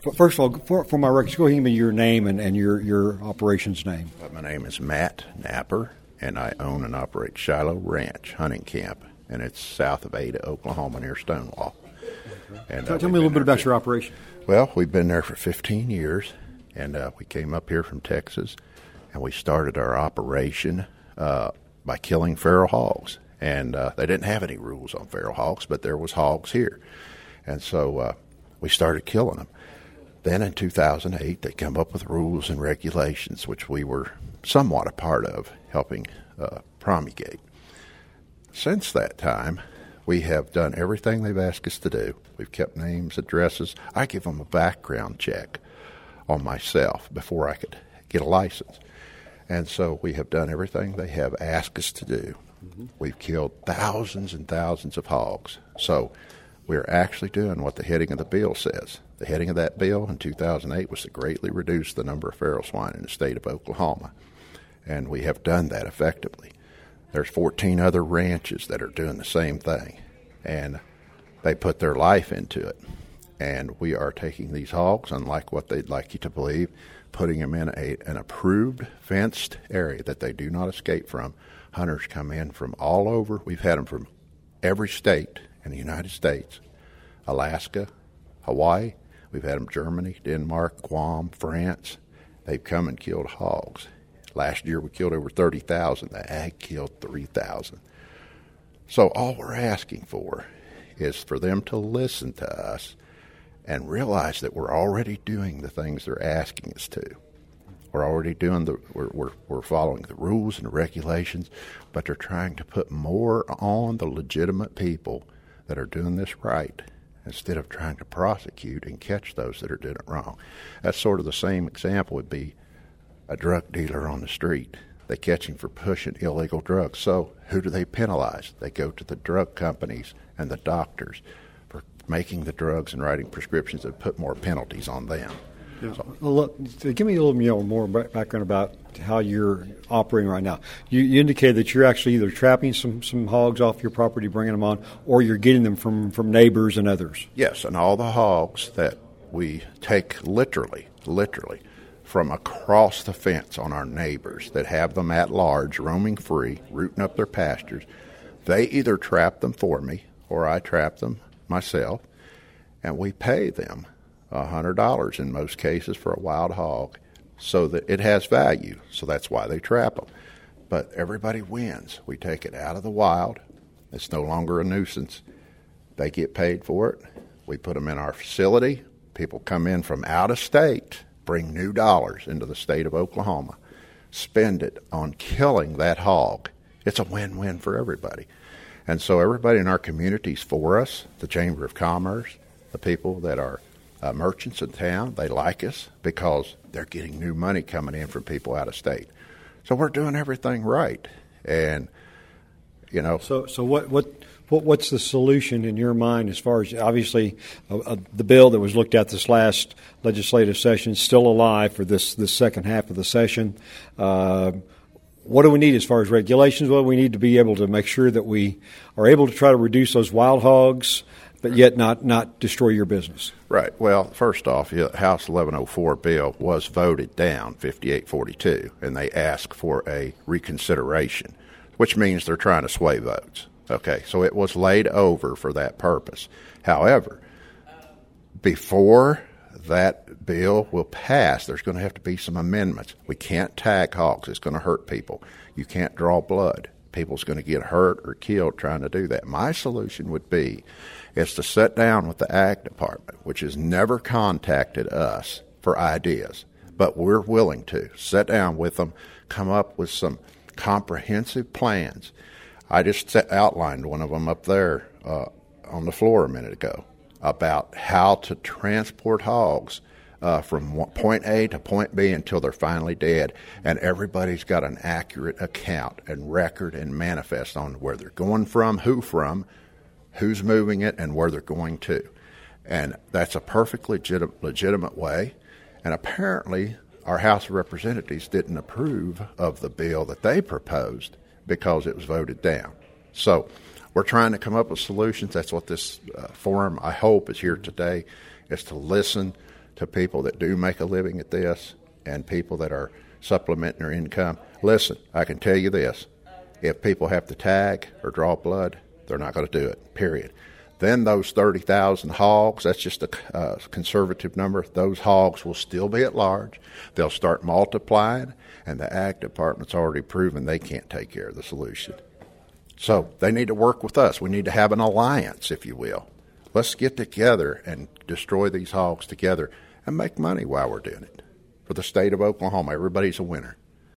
First of all, for my records, go ahead and give me your name and your operation's name. My name is Matt Napper, and I own and operate Shiloh Ranch Hunting Camp, and it's south of Ada, Oklahoma, near Stonewall. And, tell me a little bit about your operation. Well, we've been there for 15 years, and we came up here from Texas, and we started our operation by killing feral hogs. And they didn't have any rules on feral hogs, but there was hogs here. And so we started killing them. Then in 2008, they come up with rules and regulations, which we were somewhat a part of, helping promulgate. Since that time, we have done everything they've asked us to do. We've kept names, addresses. I give them a background check on myself before I could get a license. And so we have done everything they have asked us to do. Mm-hmm. We've killed thousands and thousands of hogs. So we're actually doing what the heading of the bill says. The heading of that bill in 2008 was to greatly reduce the number of feral swine in the state of Oklahoma. And we have done that effectively. There's 14 other ranches that are doing the same thing, and they put their life into it. And we are taking these hogs, unlike what they'd like you to believe, putting them in an approved, fenced area that they do not escape from. Hunters come in from all over. We've had them from every state in the United States, Alaska, Hawaii. We've had them Germany, Denmark, Guam, France. They've come and killed hogs. Last year we killed over 30,000. The ag killed 3,000. So all we're asking for is for them to listen to us and realize that we're already doing the things they're asking us to. We're already doing we're following the rules and the regulations, but they're trying to put more on the legitimate people that are doing this right instead of trying to prosecute and catch those that are doing it wrong. That's sort of the same example would be a drug dealer on the street. They catch him for pushing illegal drugs. So who do they penalize? They go to the drug companies and the doctors for making the drugs and writing prescriptions and put more penalties on them. Yeah. So, look, give me a little more background about how you're operating right now. You indicated that you're actually either trapping some hogs off your property, bringing them on, or you're getting them from neighbors and others. Yes, and all the hogs that we take literally from across the fence on our neighbors that have them at large, roaming free, rooting up their pastures, they either trap them for me or I trap them myself, and we pay them $100 in most cases for a wild hog so that it has value. So that's why they trap them. But everybody wins. We take it out of the wild. It's no longer a nuisance. They get paid for it. We put them in our facility. People come in from out of state, bring new dollars into the state of Oklahoma, spend it on killing that hog. It's a win-win for everybody. And so everybody in our community's for us, the Chamber of Commerce, the people that are merchants in town, they like us because they're getting new money coming in from people out of state. So we're doing everything right. And, you know. So what's the solution in your mind as far as, obviously, the bill that was looked at this last legislative session is still alive for this second half of the session. What do we need as far as regulations? Well, we need to be able to make sure that we are able to try to reduce those wild hogs, but yet not destroy your business. Right. Well, first off, House 1104 bill was voted down 58-42, and they asked for a reconsideration, which means they're trying to sway votes. Okay, so it was laid over for that purpose. However, before that bill will pass, there's going to have to be some amendments. We can't tag hogs. It's going to hurt people. You can't draw blood. People's going to get hurt or killed trying to do that. My solution would be is to sit down with the Ag Department, which has never contacted us for ideas, but we're willing to sit down with them, come up with some comprehensive plans. I just outlined one of them up there on the floor a minute ago about how to transport hogs from point A to point B until they're finally dead, and everybody's got an accurate account and record and manifest on where they're going from, who's moving it, and where they're going to. And that's a perfectly legitimate way, and apparently our House of Representatives didn't approve of the bill that they proposed because it was voted down. So we're trying to come up with solutions. That's what this forum, I hope, is here today, is to listen to people that do make a living at this and people that are supplementing their income. Listen, I can tell you this. If people have to tag or draw blood, they're not going to do it, period. Then those 30,000 hogs, that's just a conservative number, those hogs will still be at large. They'll start multiplying, and the Ag Department's already proven they can't take care of the solution. So they need to work with us. We need to have an alliance, if you will. Let's get together and destroy these hogs together and make money while we're doing it. For the state of Oklahoma, everybody's a winner.